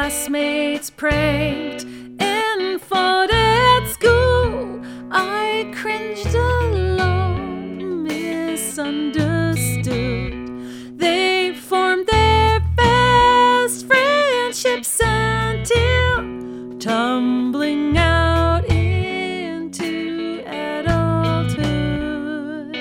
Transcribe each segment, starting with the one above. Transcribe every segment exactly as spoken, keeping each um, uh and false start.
classmates pranked and fought at school. I cringed alone, misunderstood. They formed their fast friendships until tumbling out into adulthood.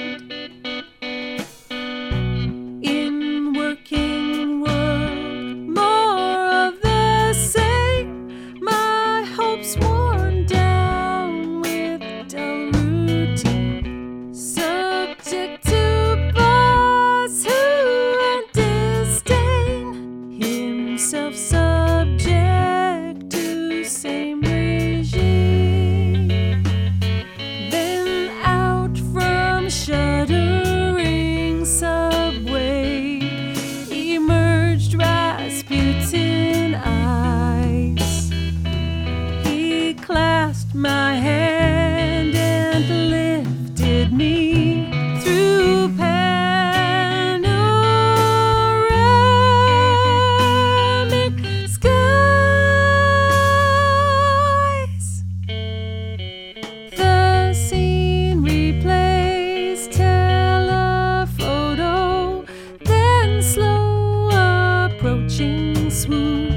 In working world, more of the same. My hopes worn down with dull routine, subject to boss who had disdain, himself subject to same regime. Then out from shuddering subway emerged Rasputin eyes. He clasped my hand and lifted me through panoramic skies. The scene replays telephoto, then slow approaching swoop.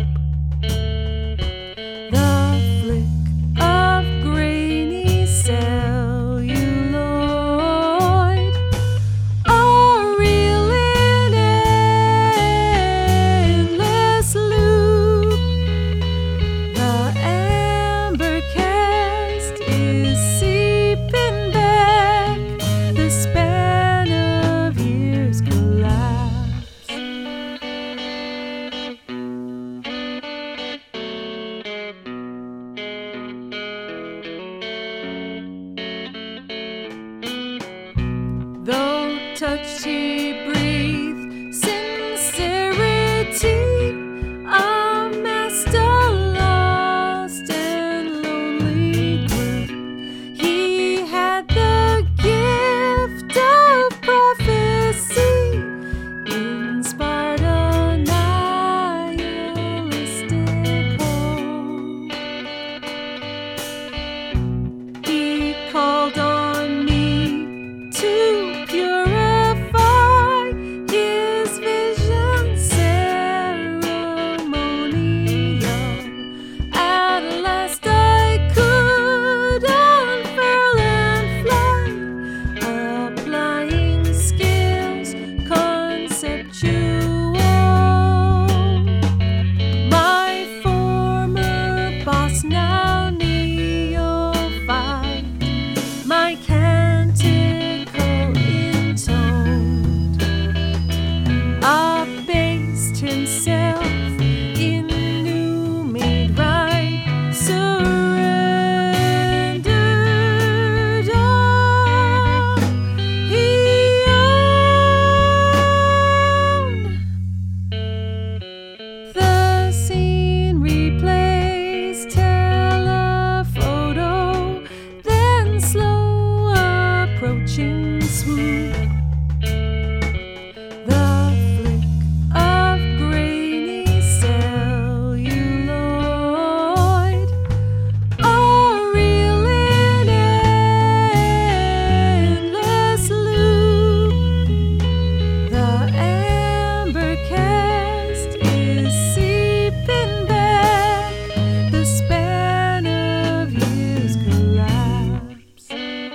The flick of grainy celluloid, a reel in endless loop. The amber cast is seeping back, the span of years collapse. Though touched he breathed sincerity, a master lost and lonely grew. He had the gift of prophecy, inspired a nihilistic hope. He called on me to purify his vision ceremonial. At last I could unfurl and fly, applying skills conceptual. My former boss, now neophyte, my canticle intoned, abased himself in new made right, surrendered all he owned. The scene replays telephoto, then slow approaching swoop. The flick of grainy celluloid, a reel in endless loop. The amber cast is seeping back, the span of years collapse.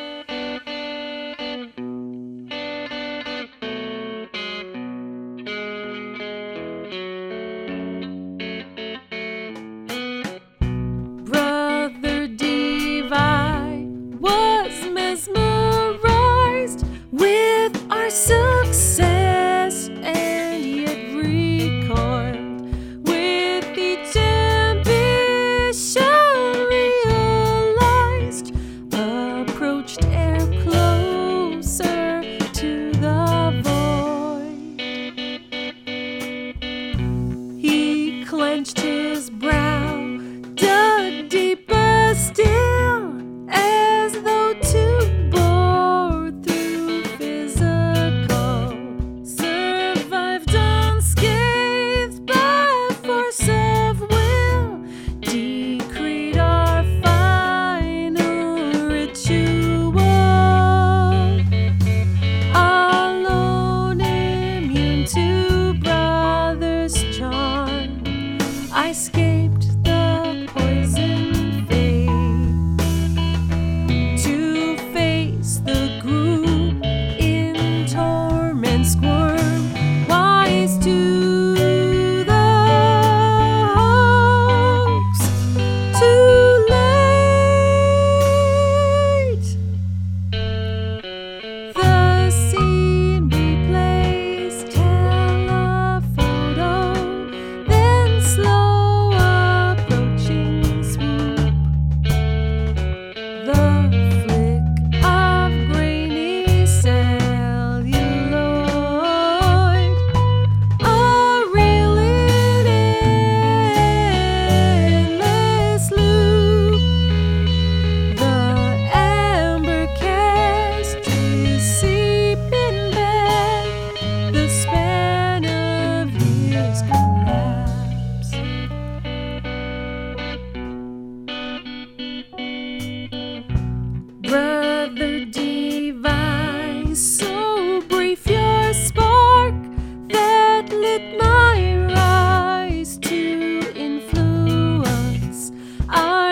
Brother Devi was mesmerized with our success, and yet recoiled with each ambition realized, approached ever closer to the void. He clenched his brow, dug deeper still, as though to bore through physical, survived unscathed by force of will.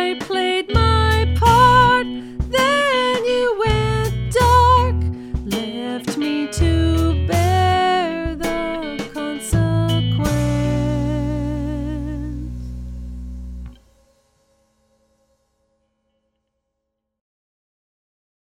I played my